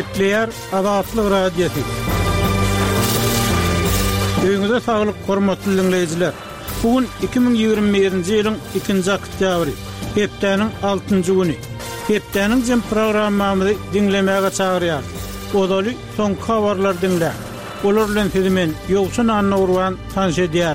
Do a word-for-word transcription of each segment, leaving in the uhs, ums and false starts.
Gepleyer Azatlyk Radiosu. Öňüňizde saglyk, hormatly dinleýijiler. Bugün iki bin ýygrimi birinji ýylyň ikinji oktýabry, hepdeniň altynjy güni. Hepdeniň jem programmamyzy dinlemäge çagyrýar. Odaly soňky habarlar dinlä. Olar bilen sizimen ýogşun anna urwan tanış edýär.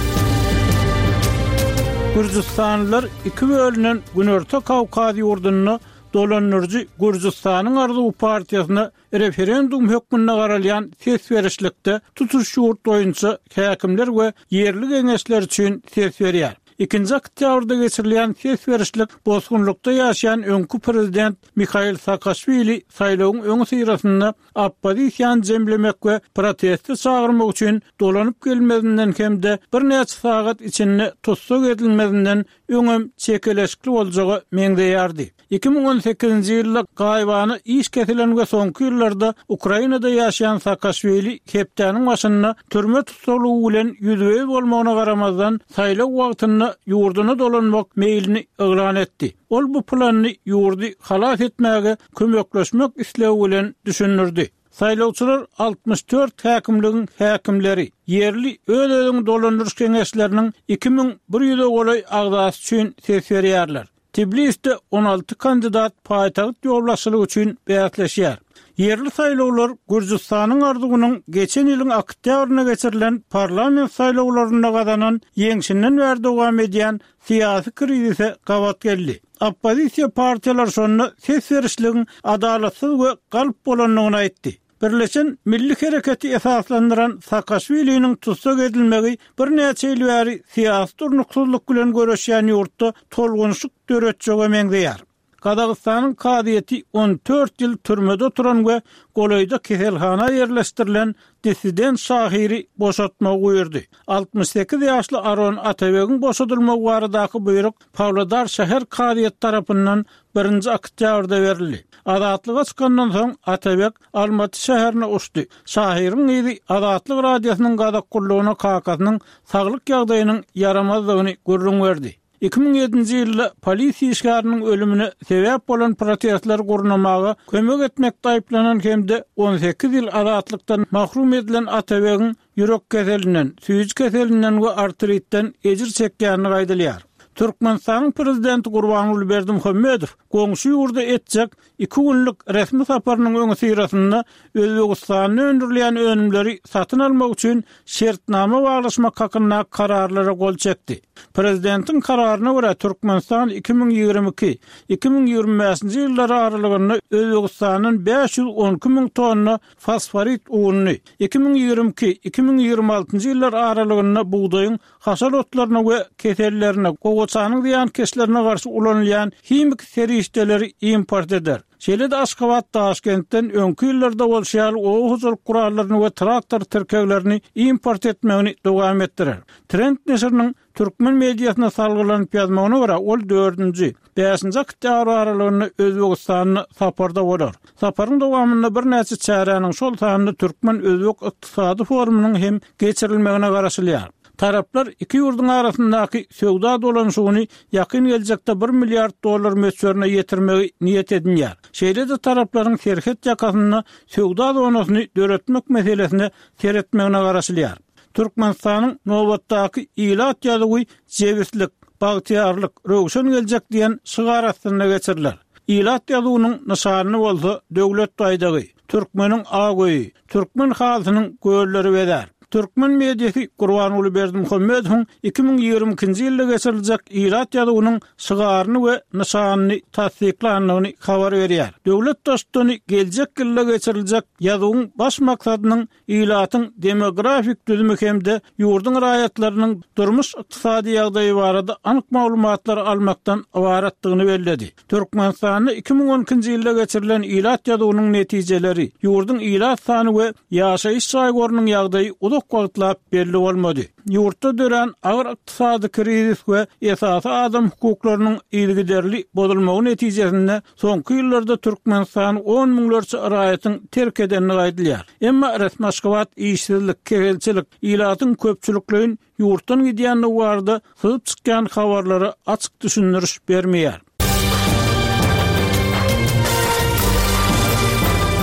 Gürjistanlylar iki bölünen Günorta Kawkaz ýurduny dolanyrjy Gürjistanyň Arzuw partiýasyna referendum hökmüne garalan ses berişlikde tutuş ýurt boýunça häkimler we ýerli geňeşler üçin ses berýär. İkinji oktýabrda geçirilen ses berişlik bozgunlukda ýaşaýan öňkü prezident Mikhail Saakashvili saýlawyň öňü syrasynda oppozisiýany jemlemek we protesti çagyrmak üçin dolanyp gelmedinden hemde bir näçe sagat içinde tutsak edilmedinden öňüm çekeleşikli boljagy meňdeýärdi. iki bin on sekizinji ýylda gaýbany iş kesilen we soňky ýyllarda Ukrainada ýaşaýan Saakashvili hepdeniň başyna türme tutsalygy bilen ýüzüýüz bolmagyna garamazdan saýlaw wagtyny ýurduna dolanmak meýlini eglan etdi. Ol bu plany ýurdy halas etmäge kömekleşmek islegi bilen düşünürdi. Saýlawçylar altmış dört häkimligiň häkimleri, ýerli öz-özüň dolanýyş geňeşleriniň iki bin bir ýüze golay agdasy üçin ses berýärler. Tbilisde on alty kandidat paýtagyt ýolbaşçylygy üçin beýatlaşýar. Yerli saýlawlar Gürjistanyň arzuwynyň geçen ýylyň oktýabryna geçirilen parlament saýlawlaryna gazanan ýeňşinden bäri dowam edýän syýasy krizise gawat geldi. Oppozisiýa partiýalar şonu ses berişligiň adalatsyz we galyp bolanlygyny aýtdy. Birleşen Milli Hereketi esaslandıran Saakashvili'nin tutsak edilmegi bir näçe ýyl bäri syýasy durnuksuzlyk bilen göreşýän ýurtda tolgunçlyk döretjege meňdeýär. Kazakstanyň kadyety on dört ýyl türmede oturan we Golaýda keselhana ýerleşdirilen dissident şahiri boşatmagy buyurdy. altmış sekiz ýaşly Aron Atabegiň boşadylmagy baradaky buyruk Pawlodar şäher kadyety tarapyndan birinji oktýabrda berildi. Azatlyga çykandan soň Atabek Almaty şäherine uçdy. Şahiriň ýeri Azatlyk radiosynyň gadak gurlugyna kakasynyň saglyk ýagdaýynyň yaramazlygyny görüň berdi. iki bin ýedinji ýylda polisiýa işgäriniň ölümine sebäp bolan protestler gurnamagy kömek etmekde aýplanan hemde on sekiz ýyl azatlykdan mahrum edilen Atabegiň ýürek keselinden, süýüş keselinden we artritden ejir çekýäni gaýdylýar. Türkmenistanyň prezidenti Gurbanuly Berdimuhammedow goňşy ýurda etjek iki günlük resmi saparynyň öňü syrasynda Özbegistanyň öndürilýän önümleri satyn almak üçin şertnama baglaşmak hakynda kararlara gol çekdi. Prezidentiň kararyna görä Türkmenistan iki bin ýygrimi iki - iki bin ýygrimi beşinji ýyllar aralygynda Özbegistanyň beş ýüz on iki miň tonna fosforit ugyny, iki bin ýygrimi iki - iki bin ýygrimi altynjy ýyllar aralygynda buğdaýyň hasal otlaryna we kesellerine goçanyň diýen keslerine garşy ulanylýan himik serişdeleri import eder. Şeýle-de Aşgabat Taşkentden öňkü ýyllarda bolşýan ow huzur kurallaryny we traktor terkeglerini import etmegini dowam etdirer. Trend neşriniň türkmen mediasyna salgylanyp ýazmagyna görä ol dördünji, beşinji oktýabr aralygynda Özbegistanyň saparda bolar. Saparyň dowamynda bir näçe çäräniň şol taýda türkmen özbek ykdysady forumunyň hem geçirilmegine garaşylýar. Taraplar iki ýurduň arasyndaky söwda dolanşygyny ýakyn geljekde bir milliard dollar möçberine ýetirmegi niýet edilýär. Şeýle-de taraplaryň serhet ýakasyna söwda donasyny döretmek meselesine seretmegine garaşylýar. Türkmenistanyň nowatdaky ilat ýalygy jewislik, bagtyarlyk, röwşen geljek diýen şygarasyna geçiriler. Ilat ýalygynyň nişanyny bolsa döwlet baýdagy, türkmeniň agoýy, türkmen halkynyň göllери bedär. Türkmen mediasy Gurbanuly Berdimuhammedow iki bin ýygrimi ikinji ýylda geçiriljek ilat ýalygynyň şygaryny we nişanyny tasdiklanmagyny habar berýär. Döwlet dostlugyny geljek ýylda geçiriljek ýazygyň baş maksadynyň ilatyň demografik düzümi hemde ýurduň raýatlarynyň durmuş ykdysady ýagdaýy barada anyk maglumatlar almakdan ibaratdygyny bellädi. Türkmenistanyň iki bin on ikinji ýylda geçirilen ilat ýazygynyň netijeleri, ýurduň ilat sany we ýaşaýyş şaýgorynyň ýagdaýy uzak wagtlap belli bolmady. Ýurtda dören agyr ykdysady krizis we esasy adam hukuklarynyň ýygyderli bozulmagy netijesinde soňky ýyllarda Türkmenistan on miňlerçe raýatyň terk edenini gaýdylýar. Emma resmi Aşgabat işsizlik, keselçilik, ilatyň köpçülikliğin ýurtdan gidýänligi barada syzyp çykýan habarlary açyk düşündiriş bermeýär.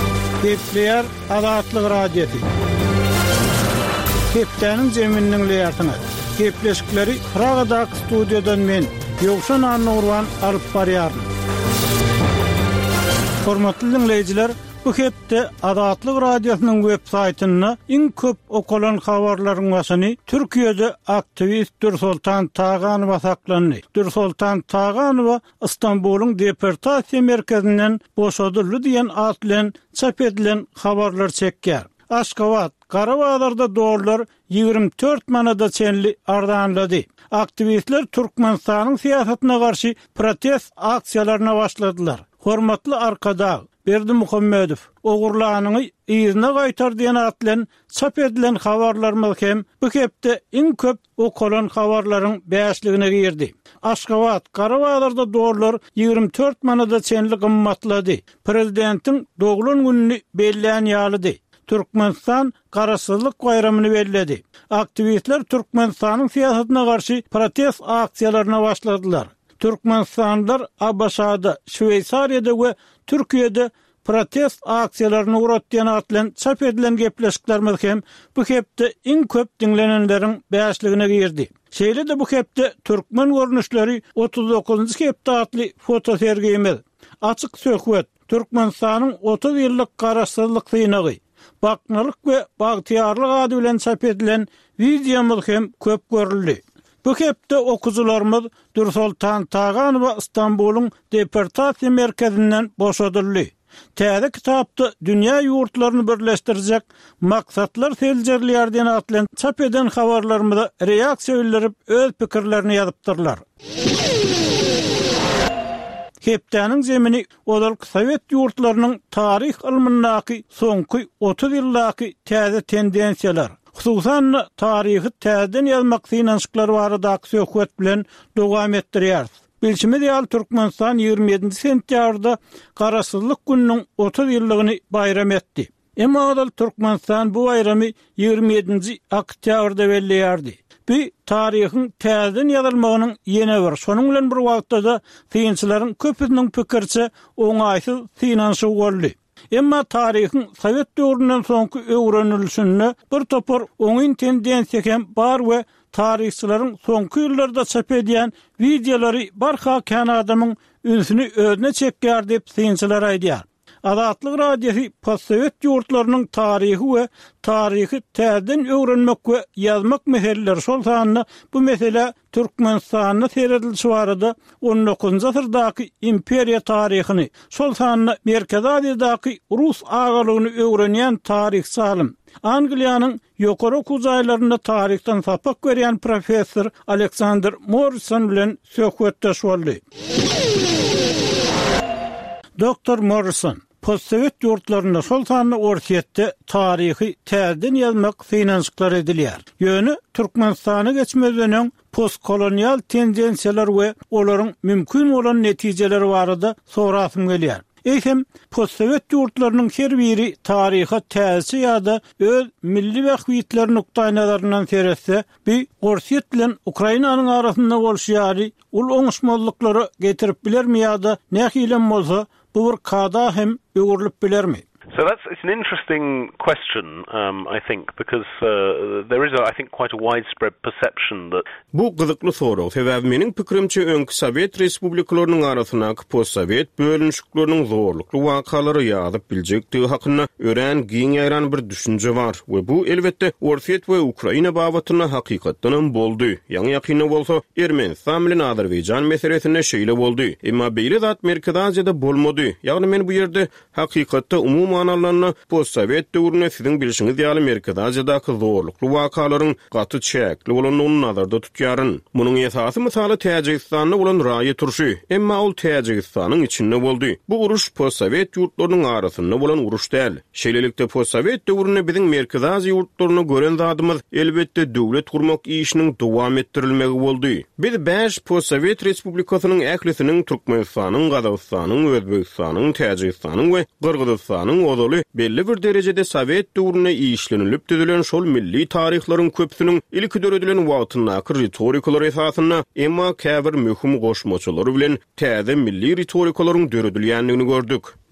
Kepler Azatlyk Radiosu. Kepleriniň jeminiň leýatyny. Kepleşikleri Pragadak studiýadan men Ýogşan Anurwan alyp barýaryn. Hormatly dinleýijiler, bu hepde Azatlyk Radiosynyň web saýtyny iň köp okulan habarlaryň başyny Türkiýede aktivist Dursultan Tağanowa saklandy. Dursultan Tağanowa Istanbulyň deportasiýa merkezinden boşadyldy diýen ad bilen çap edilen habarlar çekýär. Aşgabat, Qarabağlarda doğrular ýigirmi dört manada çenli ardanlady. Aktivistler Türkmenistanyň siýasatyna garşy protest aksiýalaryna başladylar. Hormatly arkada Berdi Muhammedow ogurlanyny ýerine gaýtar diýen ad bilen çap edilen habarlarymyz hem bu hepde iň köp okulan habarlaryň beşligine girdi. Aşgabat, Qarabağlarda doğrular ýigirmi dört manada çenli gymmatlady. Prezidentiň dogulun gününi belläň ýalydy. Türkmenistan Garasyzlyk bayramyny bellädi. Aktivistler Türkmenistanyň siýasatyna garşy protest aksiýalaryna başladylar. Türkmenistanlylar Abaşada, Şweýsariýada we Türkiýede protest aksiýalaryny uratýan ad bilen çap edilen gepleşiklerimiz hem bu hepde iň köp dinlenenleriň beşligine girdi. Şeýle-de bu hepde türkmen görnüşleri otuz dokuzunçy hepde adly foto sergimiz. Açyk söhbet Türkmenistanyň otuz ýyllyk garasyzlyk synagy, baknalyk we bagtyarlyk ady bilen çap edilen videomuz hem köp görüldi. Bu hepde okuzularımız Dursultan Tağanowa Istanbulyň deportasiýa merkezinden boşadyldy. Täze kitapda dünýä ýurtlaryny birleşdirjek maksatlar seljerliýär diýen ad bilen çap eden habarlarymyza reaksiýa bildirip öz pikirlerini ýazypdyrlar. Hepdeniň zemini olark Sowet ýurtlarynyň taryh ilmindaky soňky otuz ýyldaky täze tendensiýalar, hususan taryhy täzeden ýazmak finançyklary baradaky söhbet bilen dowam etdirýär. Bilşimi diýal Türkmenistan ýygrimi ýedinçi sentýarda Garasyzlyk gününiň otuz ýyllygyny bayram etdi. Emma odal Türkmenistan bu bayramy ýygrimi ýedinçi oktýabrda belleýärdi. Bu taryhyň täzeden ýazylmagynyň ýene bir. Şonuň bilen bir wagtda fiýinçilerin köpüniň pikirçe oňaýsyz finançy boldy. Emma taryhyň Sowet döwründen soňky öwrenilişini bir topar oňyn tendensiýa hem bar we taryhçylaryň soňky ýyllarda çap edýän videolary barha Kanadamyň ünsüni özüne çekýär diýip fiýinçiler aýdýar. Azatlyk Radiosu postsovet ýurtlarynyň taryhy we taryhy täzeden öwrenmek we ýazmak meseleleri şolsanyny bu mesele Türkmenistanyň seredilişi barada on dokuzunçy asyrdaky imperiýa taryhyny, şolsanyny Merkezi Aziýadaky Rus agalygyny öwrenýän taryhçy alim, Angliýanyň ýokary okuwçylarynda taryhdan sapak berýän professor Alexander Morrison bilen söhbetdeş boldy. Doktor Morrison postsovet ýurtlaryna şolsanyny orsiýetde taryhy täzeden ýazmak finançyklar edilýär. Ýöne Türkmenistany geçmezden postkolonial tendensiýalar we olaryň mümkin bolan netijeleri barada sorasym gelýär. Eýsem postsovet ýurtlarynyň her biri taryha täze ýa-da öz milli wagtlaryny nukdaýnazaryndan seretse, bir orsiýet bilen Ukrainanyň arasynda bolşýary ul oňuşmazlyklary getirip bilermi ýa-da nähilem bolsa bu bir kada hem öwrülip bilermi? So that's it's an interesting question, um, I think, because uh, there is, a, I think, quite a widespread perception that bu gyzykly soraw. Sebäbi meniň pikirimçe öňkü Sowet respublikalarynyň arasyna postsovet bölünşikläriniň zorlukly wakalary ýazyp biljekdigi hakyna ören giň ýaran bir düşünje bar we bu elbetde Orsiýet we Ukraina babatyna hakykatdan boldy. Ýa-ni ýakyny bolsa Ermenistan bilen Azerbaýjan meselesine şeýle boldy. Emma beýle zat Merkezi Aziýada bolmady. Ýagny men bu ýerde hakykatda umum manalarına postsovet döwrüne siziň bilişiňiz ýaly Merkezi Aziýadaky zorlukly wakalaryň gaty çäkli bolanyny nazarda tutýaryn. Munyň esasy misaly Täjikistanyň bolan raýy turşy, emma ol Täjikistanyň içinde boldy. Bu uruş postsovet ýurtlarynyň arasynda bolan uruş däl. Şeýlelikde postsovet döwrüne biziň Merkezi Aziýa ýurtlaryny gören zadymyz elbetde döwlet gurmak işiniň dowam etdirilmegi boldy. Biz beş postsovet respublikasynyň ählisiniň Türkmenistanyň, Gazagystanyň, Özbegistanyň, Täjikistanyň we Gyrgyzstanyň odaly belli bir derejede Sowet döwrüne işlenilip düzülen şol milli taryhlaryň köpsüniň ilki döredilen wagtyndaky ritorikalar esasyna emma käbir möhüm goşmaçylary bilen täze milli ritorikalaryň döredilýändigini gördük.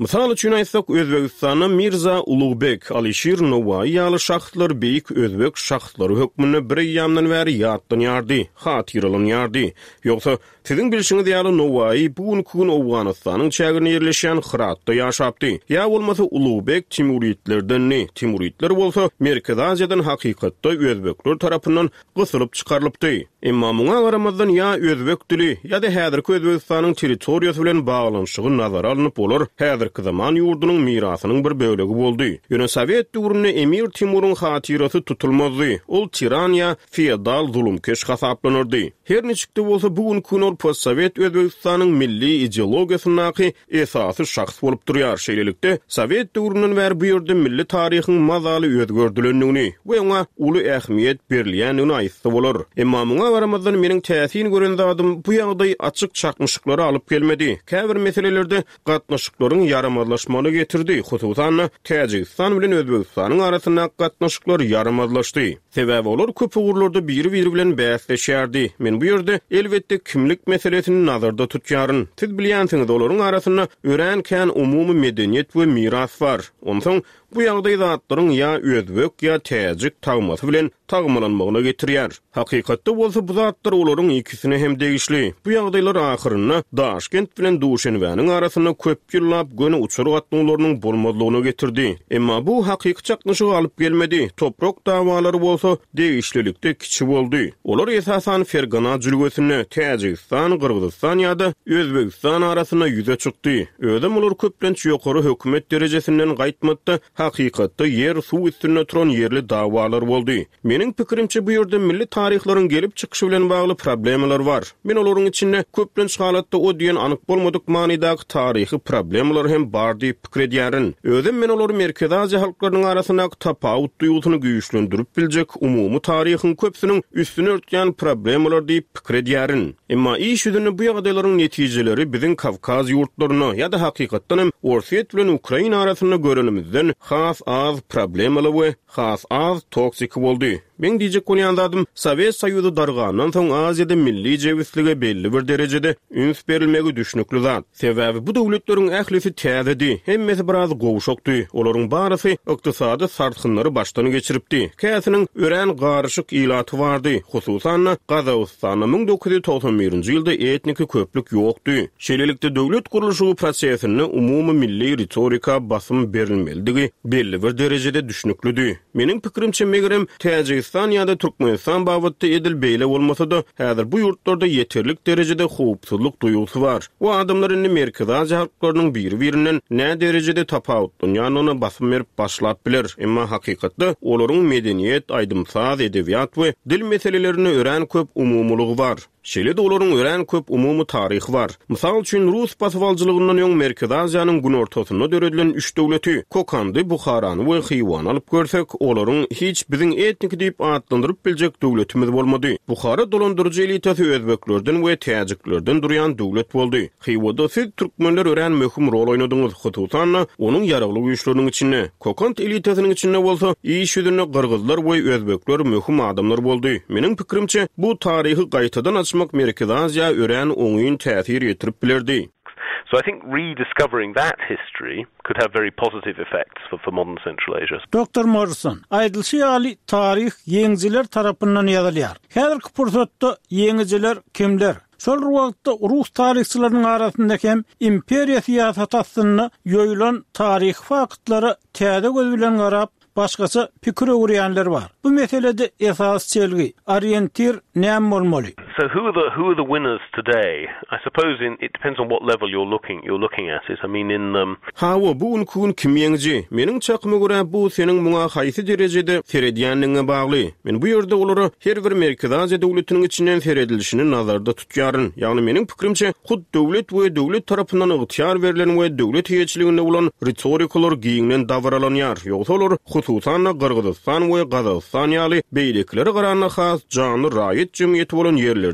Misal üçin aýtsak, Özbegistanyň Mirza Ulugybek, Alişir Nowaý ýaly şahtlar beýik özbek şahtlary hökmüni bir ýamdan bäri ýatdan ýardy, hatyralan ýardy. Ýogsa siziň bilişiňiz ýaly Nowaý bugünkü gün Awganystanyň çägine ýerleşýän Hıratda ýaşapdy. Ýa bolmasa Ulugybek Timuritlerden, Timuritler bolsa Merkez Aziýadan hakykatda özbekler tarapyndan gysylyp çykarylypdy. Emma muňa garamazdan ýa özbek dili ýa-da häzirki Özbegistanyň territoriýasy bilen baglanyşygy nazara alynıp bolar. Häzirki zaman ýurdunyň mirasynyň bir bölegi boldy. Ýöne Sowet döwründe Emir Timuryň hatyrasy tutulmazdy. Ol tiraniýa, feodal zulümkeş hasaplanyrdy. Her niçikde bolsa bugünkü gün post-Sowet Özbegistanyň milli ideologiýasynyňky esasy şahs bolup durýar. Şeýlelikde Sowet döwründen bäri bu ýerde milli taryhyň mazaly özgördilendigini we ona uly ähmiýet berilýändigini aýtsa bolar. Emma muňa garamazdan meniň täsirini gören zadym bu ýagdaý açyk çakmışyklary alyp gelmedi. Käbir meselelerde gatnaşyklaryň yaramazlaşmaly getirdi. Hususan Täjikistan bilen Özbegistanyň arasynda gatnaşyklar yaramazlaşdy. Sebäbi olar köp ugurlarda biri-biri bilen bäsleşýärdi. Men bu ýerde elbetde kimlik meselesini nazarda tutýaryn. Siz bilýänsiňiz, olaryň arasynda örenken umumy medeniýet we miras bar. Onsoň bu ýagdaý zatlaryň ýa özbek ýa täjik tagmasy bilen tagmalanmagyna getirýär. Hakykatda bolsa bu zatlar olaryň ikisine hem degişli. Bu ýagdaýlar ahyrynda Daşkent bilen Duşanbäniň arasynda köp ýyllap göne uçur gatnaşyklarynyň bolmazlygyna getirdi. Emma bu hakyky çaknyşygy alyp gelmedi. Toprak dawalary bolsa degişlilikde kiçi boldy. Olar esasan Fergana jülgösini Täjikistan, Kırgızstan ýa-da Özbegistan arasynda ýüze çykdy. Ödem olar köplenç ýokary hökümet derejesinden gaýtmakda hakykatda yer suw üstünde turan yerli dawalar boldy. Meniň pikirimçe bu ýerde milli taryhlaryň gelip çykyşy bilen bagly problemalar bar. Men olaryň içinde köplenç halatda o diýen anyk bolmadyk manydaky taryhy problemalar hem bar diýip pikir edýärin. Özüm men olary Merkez Aziýa halklarynyň arasyndaky tapawut duýgusyny güýçlendirip biljek umumy taryhyň köpsiniň üstüne örtýän problemalar diýip pikir edýärin. Emma iş ýüzünde bu ýagdaýlaryň netijeleri biziň Kavkaz ýurtlaryna ýa-da hakykatdan hem Orsiýet bilen Ukraina arasynda görenimizden has az problemaly we has az toksik boldy. Men diýjek bolýan zadym, Sowet Soýuzy dargandan soň Aziýada milli jewislige belli bir derejede üns berilmegi düşnükli zat. Sebäbi bu döwletleriň ählisi täzedi, hemmesi biraz gowşokdy. Olaryň barysy ykdysady sartgynlary başdan geçiripdi. Käsiniň ören garşyk ilaty bardy. Hususan Gazawstanyň ming dokuz ýüz toksan birinji ýylda etniki köplük ýokdy. Şeýlelikde döwlet gurulşy prosesine umumy milli retorika basym berilmeligi belli bir derejede düşnüklüdi. Meniň pikirimçe megerem Täjikistan ýa-da Türkmenistan babatda edil beýle bolmasa-da häzir bu ýurtlarda ýeterlik derejede howpsuzlyk duýgusy bar. Bu adamlar indi Merkez Aziýa halklarynyň biri-birinden nä derejede tapawutdan ýa-ni ona basym berip başlap biler. Emma hakykatda olaryň medeniýet, aýdymsaz edebiýat we dil meselelerini ören köp umumlygy bar. Şeýle de olaryň ören köp umumy taryhy bar. Mysal üçin Rus basywalçylygyndan ýoň Merkez Aziýanyň gün ortasyna döredlen üç döwleti Kokandy, Buharany we Xiwan alyp görsek, olaryň hiç biziň etnik diýip adlandyryp biljek döwletimiz bolmady. Buhara dolandyrjy elitasy özbeklerden we täjiklerden durýan döwlet boldy. Xiwada siz türkmenler ören möhüm rol oynadyňyz. Hususan onuň ýaragly güýçleriniň içinde, Kokand elitasynyň içinde bolsa, iş ýüzünde Kırgızlar we özbekler möhüm adamlar boldy. Meniň pikirimçe bu taryhy gaýtadan açmak Merkez Aziýa ören oňyň täsir ýetirip bilerdi. So I think rediscovering that history could have very positive effects for, for modern Central Asia. Doktor Morrison, aýdylşy ýaly taryh ýeňijiler tarapyndan ýazylýar. Häzirki pursatda ýeňijiler kimler? Şol wagtda Rus taryhçylarynyň arasynda hem imperiýa siýasatyny ýoýulan taryh faktlary täze göz bilen garap başgaça pikir öwürýänler bar. Bu meselede esas çelgi, orientir näme bolmaly? So who are the who are the winners today? I suppose in, it depends on what level you're looking you're looking at it. I mean in um Hawa bugün kun kim ýeňji? Meniň çakmy görä bu seniň muňa haýsy derejede seredýänligiňe bagly. Men bu ýerde olary her bir Merkez Aziýa döwletiniň içinden seredilişini nazarda tutýaryn. Ýagny meniň pikirimçe hud döwlet we döwlet tarapyndan ygtyar berilen we döwlet hiýetçiliginde bolan retorikalar giňden dawralanýar. Ýogsa olar hususan Kırgızstan we Gazawstan ýaly beýlekleri garanyna has jany raýat jemgyýeti bolan ýerlerde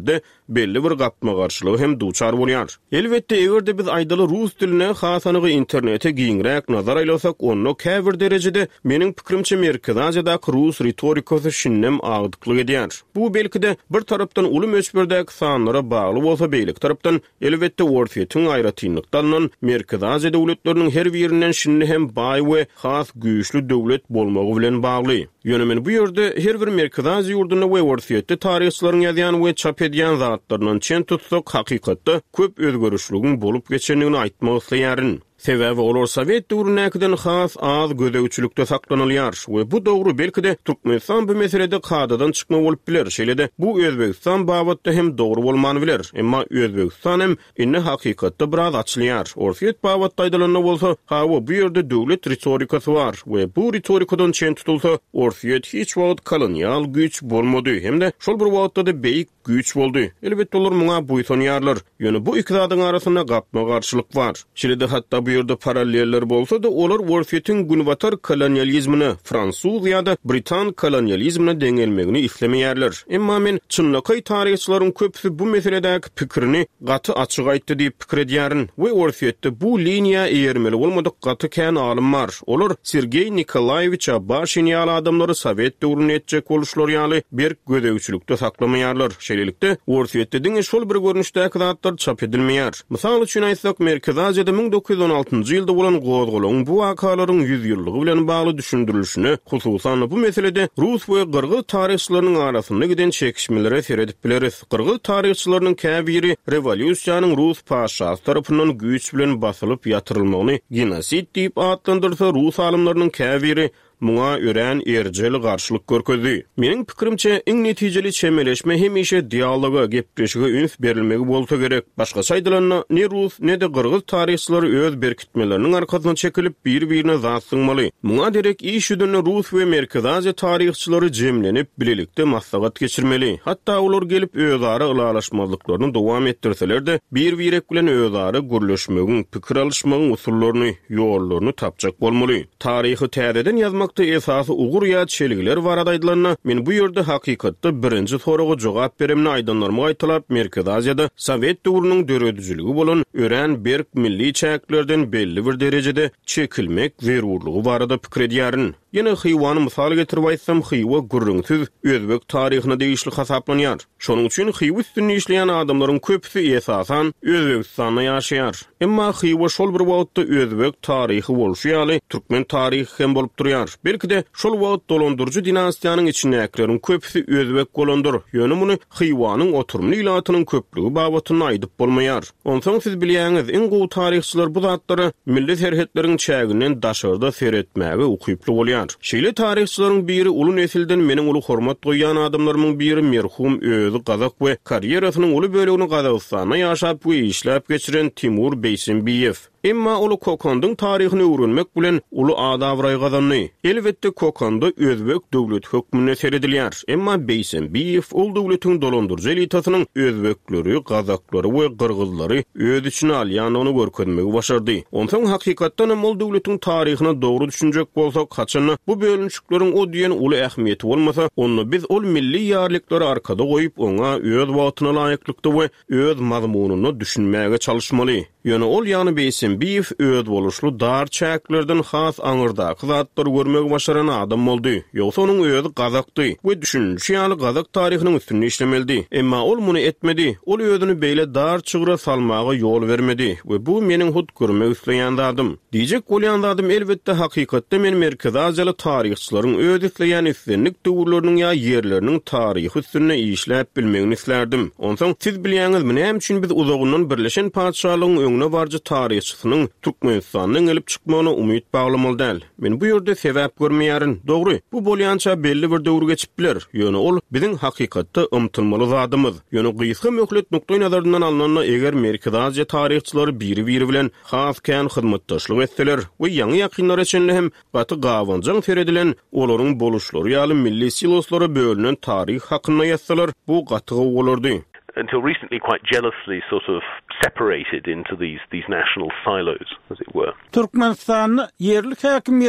belli bir gapma garşylygy hem duçar bolýar. Elbetde egerde biz aýdaly rus diline hasanygy internete giňrek nazar aýlasak, onu käbir derejede meniň pikirimçe Merkez Aziýadaky rus retorikasy şinnem agdyklyk edýär. Bu belkide bir tarapdan uly möçberdäki sanlara bagly bolsa, beýlik tarapdan elbetde orfiýetiň aýratynlykdan Merkez Aziýa döwletleriniň her birinden şinni hem baý we has güýçlü döwlet bolmagy bilen bagly. Ýönemen bu ýerde her bir Merkez Aziýa ýurduny we orfiýetde tarihçylaryň ýazýan we çap edýän zatlarynyň çen tutsak hakykatda köp özgörüşlügiň bolup geçenligini aýtmak isleýärin. Sebäbi olar Sowet döwründen has az gödäwçilikde saklanylýar we bu dogry belkide Türkmenistan bu meselede kadadan çykma bolup biler. Şeýle-de bu Özbekistan babatda hem dogry bolmany biler. Emma Özbekistan hem inne hakykatda biraz açylýar. Orfiýet babatda aýdylanyna bolsa, hawa bu ýerde döwlet retorikasy bar we bu retorikadan çen tutulsa, orfiýet hiç wagt kolonial güç bolmady, hemde şol bir wagtda da beýik güç boldy. Elbetde olar muňa buýsanýarlar. Ýöne bu iki zadyň arasynda gapma garşylyk bar. Şeýle-de hatda bu ýerde paralleller bolsa da olar orfiýetiň günwatar kolonializmini, Fransuz ýa-da Britan kolonializmine deňelmegini islemeýärler. Emma men çynlyky tarihçilaryň köpüsi bu meseledäki pikirini gaty açyk aýtdy diýip pikir edýärin we orfiýetde bu liniýa eýermeli bolmadyk gaty kän alym bar. Olar Sergey Nikolaýewich Abashin ýaly adamlary Sowet döwrüne etjek boluşlary ýaly bir gödäwçilikde saklamaýarlar. Şeýlelikde orfiýetde diňe şol bir görnüşdäki zatlar çap edilmeýär. Mysal üçin aýtsak, Merkez Aziýada ming dokuz ýüz on altyncy ýylda bolan gozgolaryň bu wakalaryň yüz ýyllygy bilen bagly düşündirilişini, hususan bu meselede Rus we Gırgyz tarihçilarynyň arasynda giden çekişmelere seredip bileriz. Gırgyz tarihçilarynyň käbiri rewolýusiýanyň Rus paşasy tarapyndan güýç bilen basylyp ýatyrylmagyny genosid diýip adlandyrsa, Rus alymlarynyň käbiri muňa ören erjeli garşylyk görkezdi. Meniň pikirimçe iň netijeli çemeleşme hemişe dialoga, gepleşige üns berilmegi bolsa gerek. Başgaça aýdylanyna ne Rus ne de Gırgyz tarihçilary öz berkitmeleriniň arkasyna çekilip bir-birine zat syňmaly. Muňa derek iş ýüzünde Rus we Merkez Aziýa tarihçilary jemlenip bilelikde maslahat geçirmeli. Hatta olar gelip özara ılalaşmazlyklaryny dowam etdirseler-de bir-birek bilen özara gürleşmegiň, pikir alışmagyň usullaryny, ýollaryny tapjak bolmaly. Tarihi täzeden ýazmak esasy ugur ýa çelikler bar aýdylanyna men bu ýerde hakykatda birinji soraga jogap beremni aýdanlarmy aýtylap, Merkez Aziýada Sowet döwrüniň döredijiligi bolan ören berk milli çäklerden belli bir derejede çekilmek zerurlygy barada pikir edýärin. Ýene Xywany mysal getirip aýtsam, Xywa gürrüňsiz Özbek taryhyna degişli hasaplanýar. Şonuň üçin Xywa üstünde işleýän adamlaryň köpüsi esasan Özbekistanda ýaşaýar. Emma Xywa şol bir wagtda Özbek taryhy bolşy ýaly türkmen taryhy hem bolup durýar. Belki şol wagt dolandyrjy dinastiýanyň içindekilerin köpüsi Özbek bolandyr. Ýöne muny Xywanyň oturumly ilatynyň köplügi babatyny aýdyp bolmaýar. Onsoň siz bilýäňiz, iň gowy taryhçylar bu zatlary milli serhetleriň çäginden daşarda seretmäge ukyply bolýar. Şeýle tarihçilaryň biri uly nesilden meniň uly hormat goýan adamlaryň biri merhum özü Gazak we karýerasynyň uly bölegini Gazakstanda ýaşap we işläp geçiren Timur Beysenbiýew. Emma ulu Kokondyň taryhyny öwrenmek bilen uly adawray gazandy. Elbetde Kokonda Özbek döwlet hökmüne seredilýär. Emma Beysenbiýew ol döwletiň dolandyrjy elitasynyň özbekleri, gazaklary we gyrgyzlary öz içine alýanyny görkezmegi başardy. Onsoň hakykatdan hem ol döwletiň taryhyna dogry düşünjek bolsak, haçan bu bölünçükleriň o diýen uly ähmiýeti bolmasa, onu biz ol milli ýarlykları arkada goýup, oňa öz wagtyna laýyklykda we öz mazmununy düşünmäge çalışmaly. Ýöne ol ýany Beysenbiýew öz boluşly dar çäklerden has aňyrdaky zatlary görmegi başaran adam boldy. Ýogsa onuň özü Gazakdy we düşünýär ýaly Gazak taryhynyň üstünde işlemeldi. Emma ol muny etmedi. Ol özüni beýle dar çygyra salmaga ýol bermedi we bu meniň hut görmek isleýän zadym. Diýjek bolýan zadym elbetde hakykatda men Merkez Aziýaly tarihçilaryň öz isleýän islenlik döwürleriniň ýa ýerleriniň taryhy üstüne işläp bilmegini islerdim. Onsoň siz bilýäňiz, näme üçin biz uzagyndan Birleşen Padşahlygyň öňüne barjy tarihçysynyň Türkmenistanyň gelip çykmagyna umyt baglamaly däl. Men bu ýerde sebäp görmeýärin. Dogry, bu bolýança belli bir döwür geçip biler. Ýöne ol biziň hakykatda ymtylmaly zadymyz. Ýöne gysga möhlet nokta nazaryndan alnanda eger Merkez Aziýa tarihçylary biri-biri bilen has kän hyzmatdaşlyk etseler we ýaňy ýakynlar üçin hem gaty gawanjaň seredilen olaryň boluşlary ýaly milli siloslara bölünen tarih hakyna ýetseler, bu gatyga bolardy. Until recently quite jealously sort of separated into these these national silos, as it were. Türkmenistanyň yerli häkimiýetler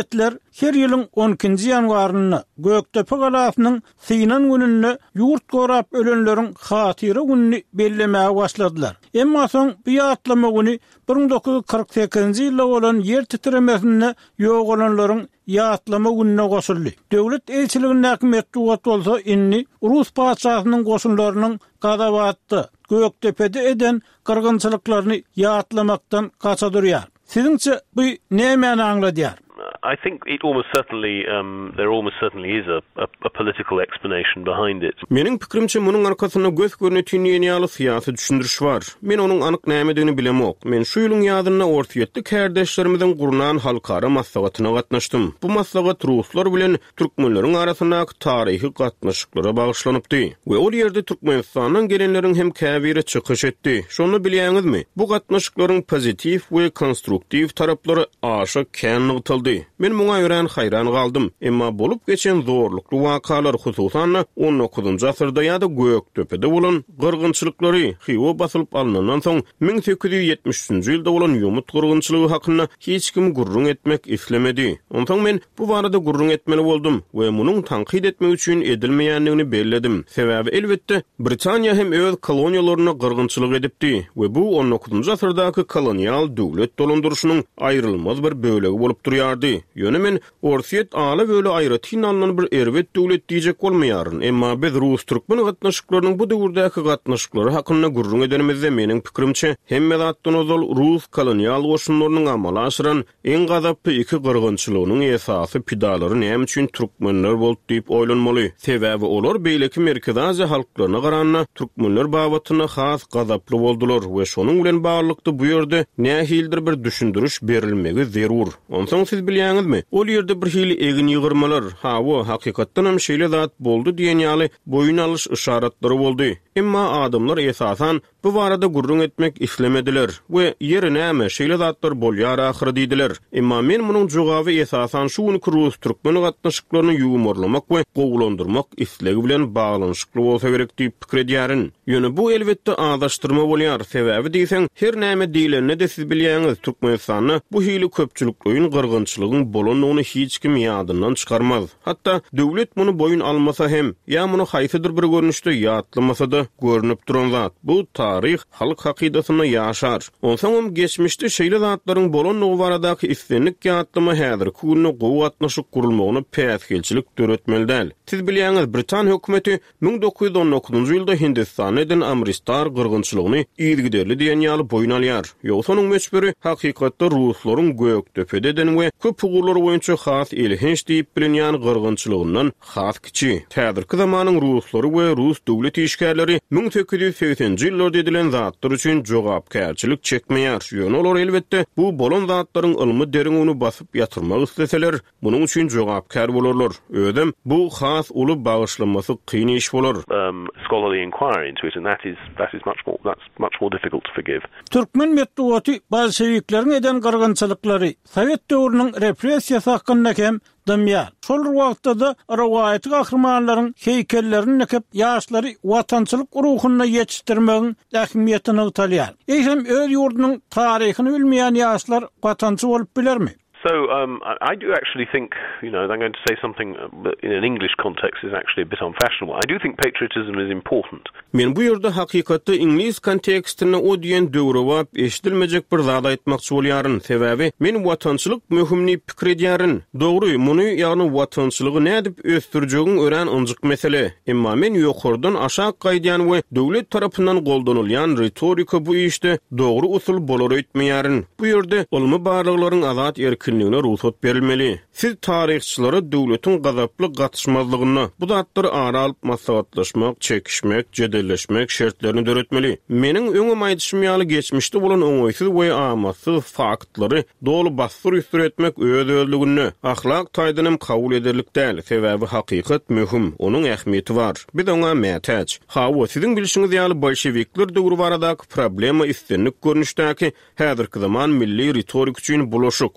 her ýylyň on ikinji ýanwaryny Göktepe galasynyň Synan gününi ýurt gorap ölenleriň hatyry gününi bellemäge başladylar. Emma soň bu ýatlama güni bir miň dokuz ýuz kırk sekizinji ýylda bolan ýer titremesinde ýok olanlaryň ýatlama gününe goşuldy. Döwlet elçiliginiň häkimetli wagt bolsa inni Rus paçasynyň goşunlarynyň gadabatdy Göktepe'de eden kırgınçılıklarını ýatlamakdan kaça durýar. Siziňçe bu näme aňladýar? I think it almost certainly um, there almost certainly is a, a, a political explanation behind it. Meniň pikirimçe munyň arkasyna göz görnetini ýaly syýasy düşündürüş bar. Men onuň anyk nämedigini bilemok. Men şu ýylyň ýadyna ortaýetli kärdeşlerimiziň gurunan halkara maslagatyna gatnaşdym. Bu maslagat ruslar bilen türkmenleriň arasyndaky taryhy gatnaşyklary bagyşlanypdy. We ol ýerde Türkmenistanyň gelenleriň hem käbiri çykyş etdi. Şonu bilýäňizmi? Bu gatnaşyklaryň pozitiv we konstruktiv taraplary aşa kän nygtyldy. Men muňa ören hayran galdım. Emma bolup geçen zorlukly wakalar hususan on dokuzunji asyrda ýa-da Göktepe'de bolan gyrgynçylyklary hywa basylyp alnandan soň bin sekiz ýüz ýetmiş üçinji ýylda bolan ýumut gyrgynçylygy hakyna hiç kim gurrun etmek islemedi. Ondan men bu barada gurrun etmeli boldum we munyň tanqid etmek üçin edilmeýänligini belledim. Sebäbi elbetde Britaniýa hem öz koloniýalaryna gyrgynçylyk edipdi we bu on dokuzunji asyrdaky kolonial döwlet dolandyrşynyň aýrylmaz bir bölegi bolup durýardy. Ýöne men Orsiýet ala böyle aýratyn alynan bir erwet döwlet diýjek bolmaýaryn. Emma biz Rus türkmen gatnaşyklarynyň bu döwürdäki gatnaşyklary hakyna gurrun edenimizde meniň pikirimçe hemme zatdan ozal Rus kolonial goşunlarynyň amala aşyran en gazaply iki gyrgynçylygynyň esasy pidalary näme üçin türkmenler bolup diýip oýlanmaly. Sebäbi olar beýleki Merkez Aziýa halklaryna garana türkmenler babatyna has gazaply boldular we şonuň bilen baglykda bu ýerde nähildir bir düşündürüş berilmegi zerur. Onsoň siz bilýäňizmi? Ol ýerde bir hili egin ýygyrmalar, hawa hakykatdan hem şeýle zat boldy diýen ýaly boyun alyş işaratlary boldy. Emma adamlar esasan bu barada gurrun etmek islemediler we ýerine näme şeýle zatlar bolýar ahyry diýdiler. Emma men munyň jogaby esasan şuny Rus türkmen gatnaşyklaryny ýumurlamak we gowlandyrmak islegi bilen baglanyşykly bolsa gerek diýip pikir edýärin. Ýöne bu elbetde adaşdyrma bolýar. Sebäbi diýsen her näme diýilende de siz bilýäňiz Türkmenistanyny bu hili köpçülikliğin gyrgynçylygyň bolanyny hiç kim ýadyndan çykarmaz. Hatda döwlet muny boyun almasa hem ýa muny haýsydyr bir görnüşde ýatlamasa da görünüp duran zat. Bu tarih halk hakydatyny ýaşar. Onsoň geçmişde şeýle zatlaryň bolan nowaradaky islenlik ýatlama häzirki günü gowy atnaşyk gurulmagyny päsgelçilik döretmeli. Siz bilýäňiz Britan hökümeti bin dokuz ýuz on dokuzunji ýylda Hindistan eden Amristar gyrgynçylygyny ýygyderli diýen ýaly boyun alýar. Ýogsa onuň meçberi hakykatda Ruslaryň Göktepe'de eden we köp ugurlar boýunça has ilhinç diýip bilinýän gyrgynçylygyndan has kiçi. Häzirki zamanyň Ruslary we Rus döwlet işgärleri bin sekiz ýüz seksenji ýyllarda edilen zatlar üçin jogapkärçilik çekmeýär. Ýöne olar elbetde bu bolan zatlaryň ylmy deriňini basyp ýatyrmak isteseler, munyň üçin jogapkär bolarlar. Ödem bu has uly bagyşlanmasy kyn iş bolar. Um, scholarly inquiry into it, and that is that is much more that's much more difficult to forgive. Türkmen medeniýeti bolşevikleriň eden gyrgynçylyklary Sowet döwrüniň repressiýasy hakynda hem dymýar. Şol wagtda da rawaýaty gahrmanlaryň heýkellerini näkep ýaşlary watançylyk ruhyna ýetişdirmegiň ähmiýetini ýytalýar. Eýsem öz ýurdunyň taryhyny bilmeýän ýaşlar watançy bolup bilermi? So um, I, I do actually think, you know, I'm going to say something that in an English context is actually a bit unfashionable. I do think patriotism is important. Men bu ýerde hakykatda İngiliz kontekstine o diýen döwre wap eşdilmejek bir zat aýtmakçy bolýaryn. Sebäbi men watançylyk möhümni pikir edýärin. Dogry, muny ýagny watançylygy nädip ösdürjegiň ören ynjyk mesele. Emma men ýokurdan aşağı gaýdýan we döwlet tarapyndan goldanylýan retorika bu işde dogry usul bolar etmeýärin. Bu ýerde ylmy barlyklaryň azat erkinligine ruhsat berilmeli. Siz tarihçilere döwletiň gazaply gatışmazlygyny, bu zatlar ara alyp maslahatlaşmak, çekişmek, jedelleşmek şertlerini döretmeli. Meniň öňe aýdyşym ýaly geçmişde bolan oňoýsuz we amatsız faktlary dolu bastyr üstür etmek öz özlügini, ahlak taýdynym kabul ederlik däl. Sebäbi hakykat möhüm, onuň ähmiýeti bar. Bir de oňa mätäç. Hawa siziň bilişiňiz ýaly bolşewikler döwrü baradaky problema islenlik görnüşdäki häzirki zaman milli retorik üçin bulaşyk, hususan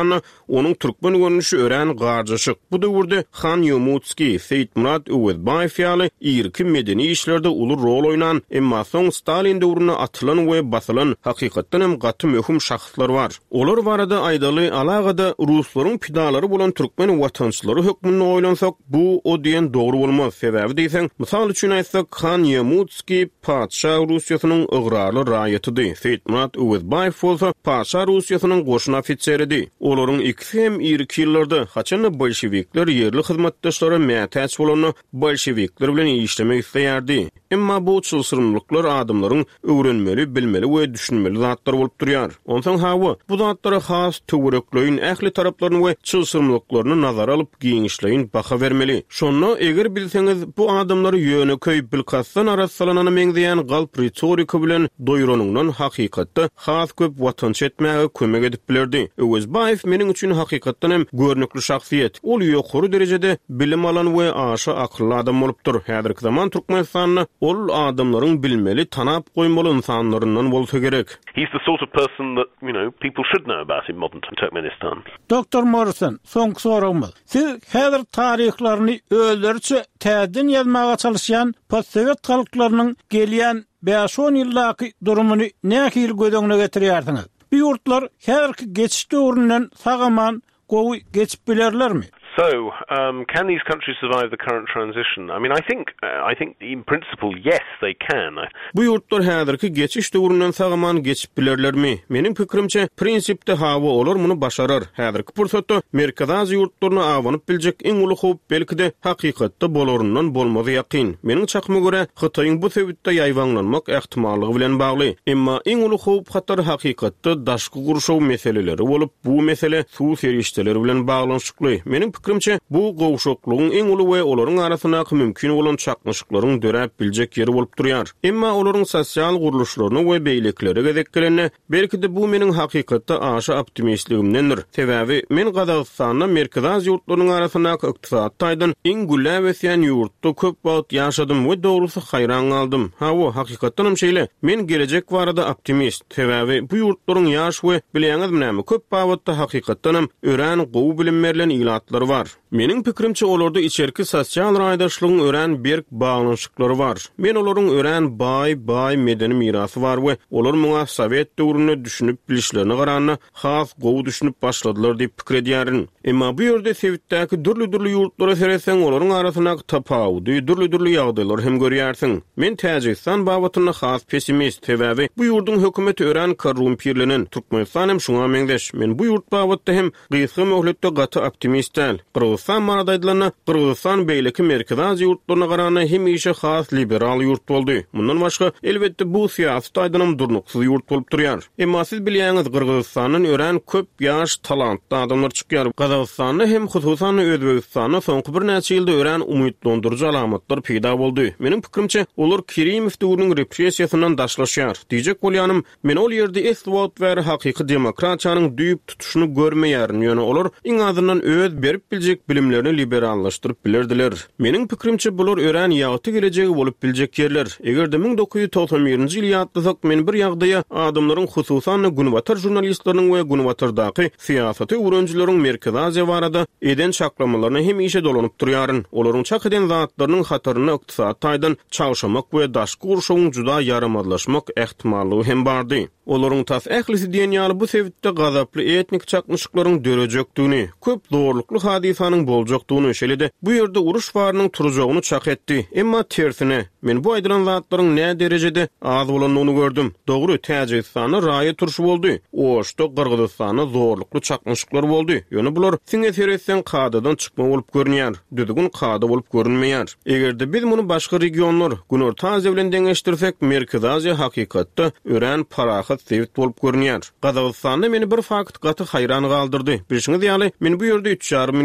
Turkmenistanyna onuň türkmen görnüşi ören garjaşyk. Bu döwürde Han Yomutski, Seyitmurat Öwedbaýew ýaly irki medeni işlerde uly rol oynan, emma soň Stalin döwrüne atylan we basylan hakykatdan hem gaty möhüm şahslar var. Olar barada aýdaly alagada ruslaryň pidalary bolan türkmen watançylary hökmüne oýlansak, bu o diýen dogry bolmaz. Sebäbi diýsen, mysal üçin aýtsak, Han Yomutski Paşa Russiýasynyň ıgrarly raýatydy. Seyitmurat Öwedbaýew bolsa Paşa Russiýasynyň goşun ofitseridy. Olaryň ikisi hem irki ýyllarda haçan bolşewikler ýerli hyzmatdaşlary mätäç bolany bolşewikler bilen işlemek isleýärdi. Emma bu çylsyrmlyklar adamlaryň öwrenmeli, bilmeli we düşünmeli zatlar bolup durýar. Ondan hawa bu zatlara has töwerekleýin ähli taraplaryny we çylsyrmlyklaryny nazara alyp giňişleýin baha bermeli. Şonu eger bilseňiz bu adamlary ýöneköý bilkasdan arasalanyny meňzeýän galp retorika bilen doýranyňdan hakykatda has köp watanç etmäge kömek edip bilerdi. Öwedbaýew meniň üçin hakykatdan hem görnükli şahsiýet. Ol ýokary derejede bilim alan we aşa akylly adam bolupdyr. Häzirki zaman Türkmenistanyny ol adamlaryň bilmeli, tanap goýmaly insanlaryndan bolsa gerek. He's the sort of person that, you know, people should know about in modern Turkmenistan. Doktor Morrison, soňky soragymyz. Siz häzir tarihlaryny öldürçe täzeden ýazmaga çalışýan postsovet halklarynyň gelýän beş on ýyllyky durumyny nähili gödöňüne getirýärsiňiz? Bu ýurtlar häzirki geçiş döwründen sagaman gowy geçip bilerlermi? So, um, can these countries survive the current transition? I mean, I think, uh, I think in principle, yes, they can. Bu ýurtlar häzirki geçiş döwründen sagaman geçip bilerlermi? Meniň pikirimçe, prinsipde hawa olar muny başarar. Häzirki pursatda Merkez Aziýa ýurtlaryna awanyp biljek iň uly howp belki de hakykatda bolaryndan bolmagy ýakyn. Meniň çakma göre Hytaýyň bu sebäpde ýaýwanlanmak ähtimallygy bilen bagly. Emma iň uly howp hatar hakykatda daşky gurşaw meseleleri bolup, bu mesele suw serişdeleri bilen baglanşykly. Meniň pikirimçe, bu gowşoklugyň iň uly we olaryň arasyna mümkin bolan çakmışyklaryň dörep biljek ýeri bolup durýar. Emma olaryň sosial guruluşlaryny we beýlekleri gezeklerine belki de bu meniň hakykatda aşa optimistligimdendir. Sebäbi men Gazagystanda Merkez Aziýa ýurtlarynyň arasyna ykdysat taýdan iň güllä wesýän ýurtda köp wagt ýaşadym we dogrusy haýran galdym. Ha bu hakykatdan hem şeýle. Men gelecek barada optimist. Sebäbi bu ýurtlaryň ýaş we bilýäňiz näme köp wagtda hakykatdan hem ören gowy bilinmerilen ýylatlary var. Meniň pikirimçe olarda içerki sosial raýdaşlygyň ören berk baglanşyklary var. Men olaryň ören baý baý medeni mirasy var we olar muňa Sowet döwrüne düşünüp bilişlerini garanyna has gowy düşünüp başladylar diýip pikir edýärin. Emma bu ýerde Sowetdäki dürli-dürli ýurtlara sereseň olaryň arasyna tapawdy, dürli-dürli ýagdaýlar hem görýärsiň. Men Täjikistan babatyna has pessimist, sebäbi bu ýurdun hökümeti ören korrumpirlenen. Türkmenistan hem şuňa meňdeş. Men bu ýurt babatda hem gysga möhletde gaty optimist däl. Kırgızstan maradaýdylaryna Kırgızstan beýleki Merkez Aziýa ýurtlaryna garanyna hemişe has liberal ýurt boldy. Mundan başga elbetde bu syýasat aýdynam durnuksyz ýurt bolup durýar. Emma siz bilýäňiz Kırgızstanyň ören köp ýaş talantly adamlar çykýar. Gazagystanyň hem hususan Özbegistanyň soňky bir näçe ýylda ören umytlandyrjy alamatlar peýda boldy. Meniň pikirimçe, olar Kerimow döwrüniň repressiýasyndan daşlaşýar. Diýjek bolýanym, men ol ýerde eswat we hakyky demokratiýanyň düýüp tutuşyny görmeýärin. Ýöne olar iň azyndan öz berip biljek bilimlerini liberallaşdyryp bilerdiler. Meniň pikirimçe bular ören ýagty gelejegi bolup biljek ýerler. Egerde ming dokuz ýüz toksan birinji ýyly ýatdysak, men bir ýagdaýa adamlaryň hususan günwatar jurnalistlarynyň we günwatardaky syýasaty öwrenjileriň Merkez Aziýa barada eden çaklamalaryny hem işe dolanyp durýaryn. Olaryň çak eden zatlarynyň hataryny ykdysat taýdan çalşamak we daşky gurşawyň juda ýaramazlaşmak ähtimallygy hem bardy. Olaryň tas ählisi diýen ýaly bu sebäpde gazaply etnik çakmışyklaryň dörejökdigini, köp zorlukly hadisanyň boljakdygyny şeýle-de bu ýerde uruş barynyň turjagyny çak etdi. Emma tersine, men bu aýdylan zatlaryň näme derejede az bolanyny gördüm. Dogry, Täjikistana raýa turşy boldy. Oşda Kırgızstana zorlukly çakmışyklar boldy. Ýöne bular siňe seretsen kadadan çykma bolup görünýär. Düdügün kada bolup görünmeýär. Egerde biz muny başga regionlar, Günorta Aziýa bilen deňeşdirsek, Merkez Aziýa hakykatda ören parahat sebit bolup görünýär. Gazagystanda meni bir fakt gaty haýran galdyrdy. Bilişiňiz ýaly, men bu ýerde üç ýarym ýyl ýaşadym.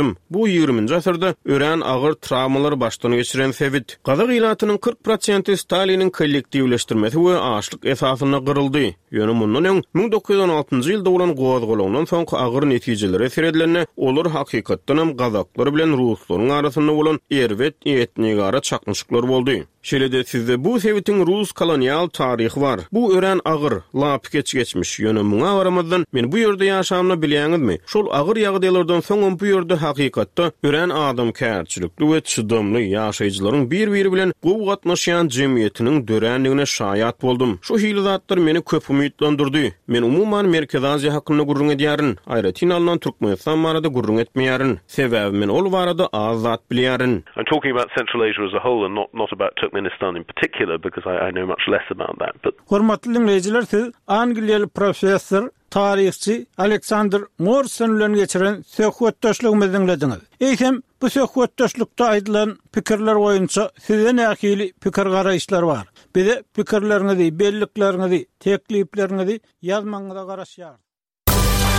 bolýardym. Bu ýygrimiňji asyrda ören agyr travmalar başdan geçiren sebit. Gazak ilatynyň kırk prosenti Stalinin kollektivleşdirmesi we açlyk esasyna gyryldy. Ýöne mundan öň ming dokuz yüz on altynjy ýylda bolan gowazgolagdan soňky agyr netijeleri seredlerine olar hakykatdan hem gazaklar bilen ruslaryň arasynda bolan erwet etnigara çakmyşyklar boldy. Şeýle-de sizde bu sebitin Rus kolonial taryhy bar. Bu ören agyr, lap geç geçmiş. Ýöne muňa garamazdan men bu ýerde ýaşamyny bilýäňizmi? Şol agyr ýagdaýlardan soň bu ýerde hakykatda ören adam kärçilikli we çydamly ýaşaýjylaryň bir-biri bilen gowy gatnaşýan jemgyýetiniň dörenligine şaýat boldum. Şu hili zatlar meni köp umytlandyrdy. Men umuman Merkez Aziýa hakynda gurrun edýärin. Aýratyn alynan Türkmenistan barada gurrun etmeýärin. Sebäbi men ol barada az zat bilýärin. I'm talking about Central Asia as a whole and not not about Turkmenistan in particular because I, I know much less about that. But Hormatly dinleyijiler, siz Angliýaly professor, tarihçi Alexander Morrison bilen geçiren söhbetdeşligimizi dinlediňiz. Eýsem bu söhbetdeşlikde aýdylan pikirler boýunça size nähili pikir garaýşlar bar. Bize pikirleriňizi, bellikleriňizi, tekliplerinizi ýazmaňyza garaşýar.